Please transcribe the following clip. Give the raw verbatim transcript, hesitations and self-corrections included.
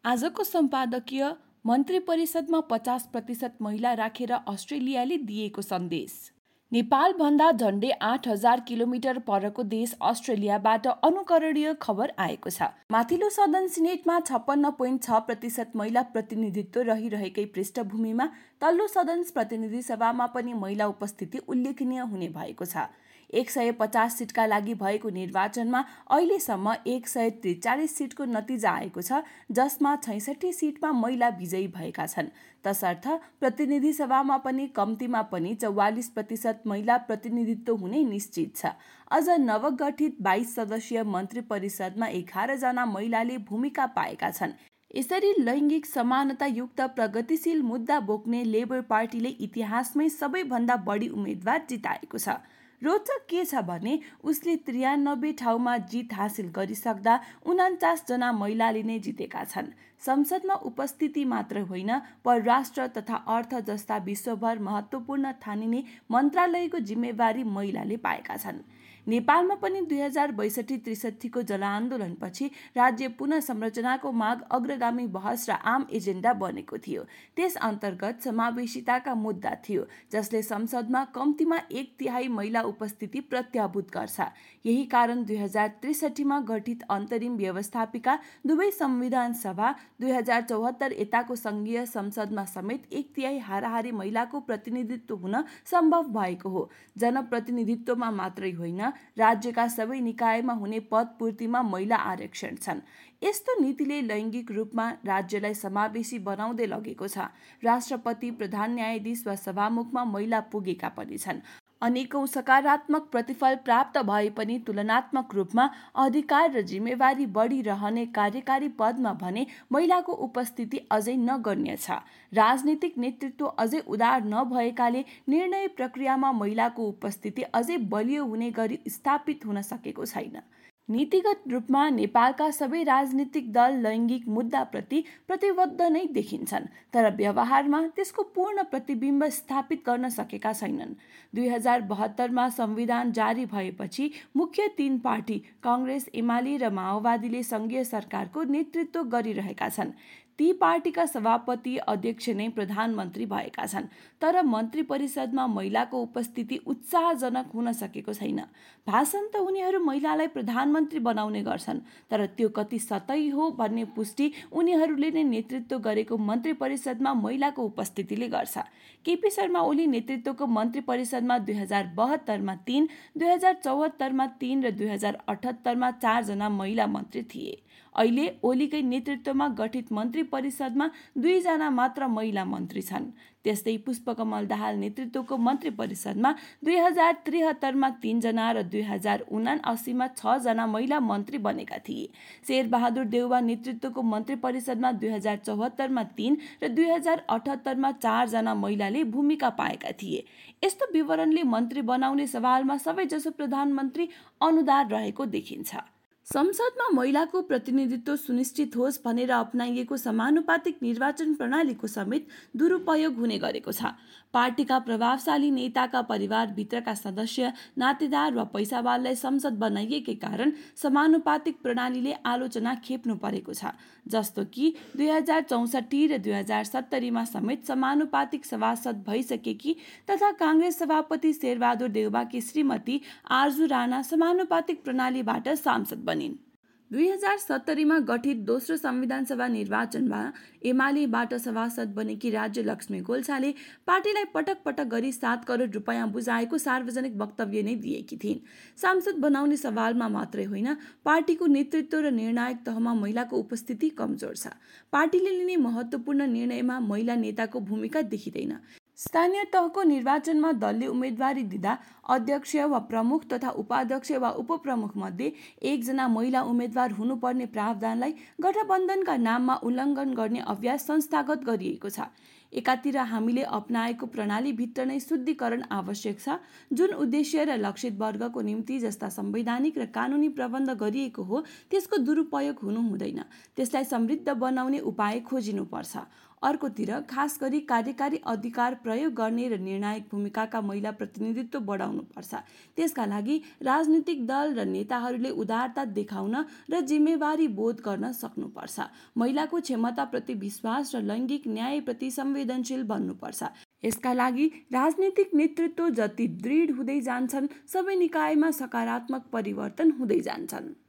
आजको सम्पादकीय मन्त्री परिषदमा पचास प्रतिशत महिला राखेर अस्ट्रेलियाले दिएको सन्देश। नेपालभन्दा झन्डै आठ हजार किलोमिटर परको देश अस्ट्रेलियाबाट अनुकरणीय खबर आएको छ। माथिल्लो सदन सिनेटमा छप्पन्न पोइन्ट छ प्रतिशत महिला प्रतिनिधित्व रहिरहेकै पृष्ठभूमिमा तल्लो सदन प्रतिनिधि सभामा पनि महिला उपस्थिति उल्लेखनीय हुने भएको छ। एक सय पचास सिटका लागि भएको निर्वाचनमा अहिलेसम्म एक सय त्रिचालिस सिटको नतिजा आएको छ, जसमा छैसठी सिटमा महिला विजयी भएका छन्। तसर्थ प्रतिनिधि सभामा पनि कम्तीमा पनि चौवालिस प्रतिशत महिला प्रतिनिधित्व हुने निश्चित छ। अझ नवगठित बाइस सदस्यीय मन्त्री परिषदमा एघार जना महिलाले भूमिका पाएका छन्। यसरी लैङ्गिक समानतायुक्त प्रगतिशील मुद्दा बोक्ने लेबर पार्टीले इतिहासमै सबैभन्दा बढी उम्मेद्वार जिताएको छ। रोचक के छ भने उसले त्रियानब्बे ठाउँमा जित हासिल गरिसक्दा उनान्चास जना महिलाले नै जितेका छन्। संसदमा उपस्थिति मात्र होइन, परराष्ट्र तथा अर्थ जस्ता विश्वभर महत्त्वपूर्ण ठानिने मन्त्रालयको जिम्मेवारी महिलाले पाएका छन्। नेपालमा पनि दुई हजार बैसठी त्रिसठीको जनआन्दोलनपछि राज्य पुनः संरचनाको माग अग्रगामी बहस र आम एजेन्डा बनेको थियो। त्यस अन्तर्गत समावेशिताका मुद्दा थियो, जसले संसदमा कम्तीमा एक तिहाई महिला उपस्थिति प्रत्याभूत गर्छ। यही कारण दुई हजार त्रिसठीमा गठित अन्तरिम व्यवस्थापिका दुवै संविधान सभा दुई हजार चौहत्तर यताको संघीय संसदमा समेत एक तिहाई हाराहारी महिलाको प्रतिनिधित्व हुन सम्भव भएको हो। जनप्रतिनिधित्वमा मात्रै होइन, राज्यका सबै निकायमा हुने पद पूर्तिमा महिला आरक्षण छन्। यस्तो नीतिले लैङ्गिक रूपमा राज्यलाई समावेशी बनाउँदै लगेको छ। राष्ट्रपति, प्रधान न्यायाधीश वा सभामुखमा महिला पुगेका पनि छन्। अनेकौं सकारात्मक प्रतिफल प्राप्त भए पनि तुलनात्मक रूपमा अधिकार र जिम्मेवारी बढी रहने कार्यकारी पदमा भने महिलाको उपस्थिति अझै नगण्य छ। राजनीतिक नेतृत्व अझै उदार नभएकाले निर्णय प्रक्रियामा महिलाको उपस्थिति अझै बलियो हुने गरी स्थापित हुन सकेको छैन। नीतिगत रूपमा नेपालका सबै राजनीतिक दल लैङ्गिक मुद्दाप्रति प्रतिबद्ध नै देखिन्छन्, तर व्यवहारमा त्यसको पूर्ण प्रतिबिम्ब स्थापित गर्न सकेका छैनन्। दुई हजार बहत्तरमा संविधान जारी भएपछि मुख्य तीन पार्टी काङ्ग्रेस, एमाले र माओवादीले सङ्घीय सरकारको नेतृत्व गरिरहेका छन्। ती पार्टीका सभापति, अध्यक्ष नै प्रधानमन्त्री भएका छन्, तर मन्त्री परिषदमा महिलाको उपस्थिति उत्साहजनक हुन सकेको छैन। भाषण त उनीहरू महिलालाई प्रधानमन्त्री बनाउने गर्छन्, तर त्यो कति सतही हो भन्ने पुष्टि उनीहरूले नै नेतृत्व गरेको मन्त्री परिषदमा महिलाको उपस्थितिले गर्छ। केपी शर्मा ओली नेतृत्वको मन्त्री परिषदमा दुई हजार बहत्तरमा तीन, दुई हजार चौहत्तरमा तीन र दुई हजार अठहत्तरमा चारजना महिला मन्त्री थिए। अहिले ओलीकै नेतृत्वमा गठित मन्त्री परिषदमा दुईजना मात्र महिला मन्त्री छन्। त्यस्तै पुष्पकमल दाहाल नेतृत्वको मन्त्री परिषदमा दुई हजार त्रिहत्तरमा तीनजना र दुई हजार उनासीमा छजना महिला मन्त्री बनेका थिए। शेरबहादुर देउवा नेतृत्वको मन्त्री परिषदमा दुई हजार चौहत्तरमा तीन र दुई हजार अठहत्तरमा चारजना महिलाले भूमिका पाएका थिए। यस्तो विवरणले मन्त्री बनाउने सवालमा सबैजसो प्रधानमन्त्री अनुदार रहेको देखिन्छ। संसदमा महिलाको प्रतिनिधित्व सुनिश्चित होस् भनेर अपनाइएको समानुपातिक निर्वाचन प्रणालीको समेत दुरुपयोग हुने गरेको छ। पार्टीका प्रभावशाली नेताका परिवारभित्रका सदस्य, नातेदार वा पैसावाललाई संसद बनाइएकै कारण समानुपातिक प्रणालीले आलोचना खेप्नु परेको छ। जस्तो कि दुई हजार चौसठी र दुई हजार सत्तरीमा समेत समानुपातिक सभासद भइसकेकी तथा काङ्ग्रेस सभापति शेरबहादुर देउवाकी श्रीमती आरजु राणा समानुपातिक प्रणालीबाट सांसद बनिन्। दुई हजार सत्तरीमा गठित दोस्रो संविधान सभा निर्वाचनमा एमालेबाट सभासद बनेकी राज्य लक्ष्मी गोल्छाले पार्टीलाई पटक पटक गरी सात करोड रुपियाँ बुझाएको सार्वजनिक वक्तव्य नै दिएकी थिइन्। सांसद बनाउने सवालमा मात्रै होइन, पार्टीको नेतृत्व र निर्णायक तहमा महिलाको उपस्थिति कमजोर छ। पार्टीले लिने महत्त्वपूर्ण निर्णयमा महिला नेताको भूमिका देखिँदैन। स्थानीय तहको निर्वाचनमा दलले उम्मेदवारी दिँदा अध्यक्ष वा प्रमुख तथा उपाध्यक्ष वा उपप्रमुख मध्ये एकजना महिला उम्मेदवार हुनुपर्ने प्रावधानलाई गठबन्धनका नाममा उल्लङ्घन गर्ने अभ्यास संस्थागत गरिएको छ। एकातिर हामीले अपनाएको प्रणालीभित्र नै शुद्धिकरण आवश्यक छ, जुन उद्देश्य र लक्षित वर्गको निम्ति जस्ता संवैधानिक र कानुनी प्रबन्ध गरिएको हो त्यसको दुरुपयोग हुनु हुँदैन। त्यसलाई समृद्ध बनाउने उपाय खोजिनुपर्छ। अर्कोतिर खास गरी कार्यकारी अधिकार प्रयोग गर्ने र निर्णायक भूमिकाका महिला प्रतिनिधित्व बढाउनुपर्छ। त्यसका लागि राजनीतिक दल र नेताहरूले उदारता देखाउन र जिम्मेवारी बोध गर्न सक्नुपर्छ। महिलाको क्षमताप्रति विश्वास र लैङ्गिक न्यायप्रति संवेदनशील बन्नुपर्छ। यसका लागि राजनीतिक नेतृत्व जति दृढ हुँदै जान्छन्, सबै निकायमा सकारात्मक परिवर्तन हुँदै जान्छन्।